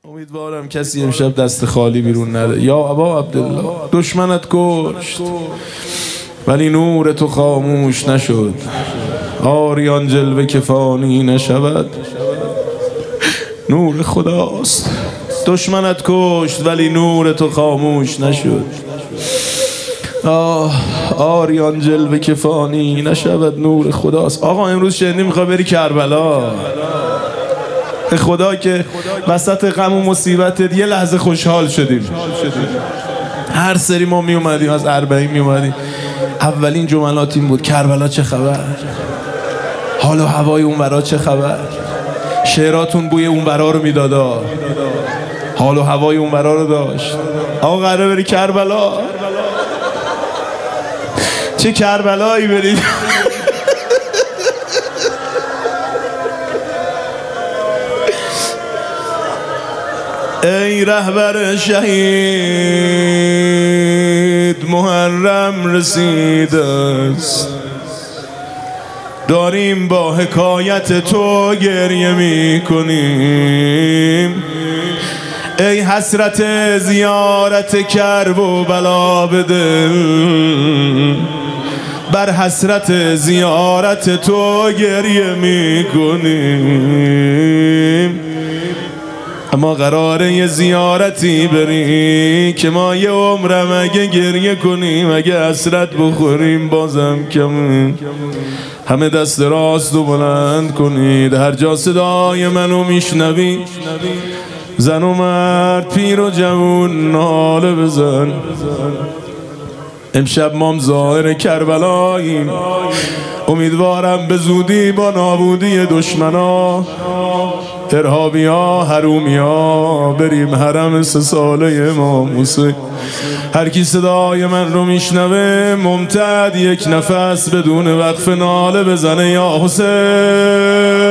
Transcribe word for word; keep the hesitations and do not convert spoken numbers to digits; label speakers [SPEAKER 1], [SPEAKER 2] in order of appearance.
[SPEAKER 1] امیدوارم کسی امشب دست خالی بیرون نره. یا ابا عبدالله، دشمنت کشت ولی نور تو خاموش نشد، آریان جلوه که فانی نشود. نور خداست. دشمنت کشت ولی نور تو خاموش نشد، آه آریان جلوه که فانی نشود. نور خداست. آقا امروز شنیدی میخوای بری کربلا، به خدا که وسط غم و مصیبتت یه لحظه خوشحال شدیم. هر سری ما می اومدیم از اربعین می اومدیم، اولین جملات این بود: کربلا چه خبر؟ حال و هوای اون ورا چه خبر؟ شعراتون بوی اون ورا رو میدادا، حال و هوای اون ورا رو داشت. آقا قراره بری کربلا، چه کربلایی برید؟ ای رهبر شهید، محرم رسیده است، داریم با حکایت تو گریه می کنیم. ای حسرت زیارت کرب و بلا به دل، بر حسرت زیارت تو گریه می کنیم. اما قراره یه زیارتی بری که ما یه عمرم اگه گریه کنیم، اگه حسرت بخوریم بازم کمه. همه دست راست و بلند کنید، هر جا صدای منو میشنوی، زن و مرد پیر و جوون ناله بزن. امشب مام ظاهر کربلاییم، امیدوارم به زودی با نابودی دشمنا، ارهابیا، حرومیا بریم حرم سه ساله امام حسین. هر کی صدای من رو میشنوه ممتد یک نفس بدون وقف ناله بزنه یا حسین.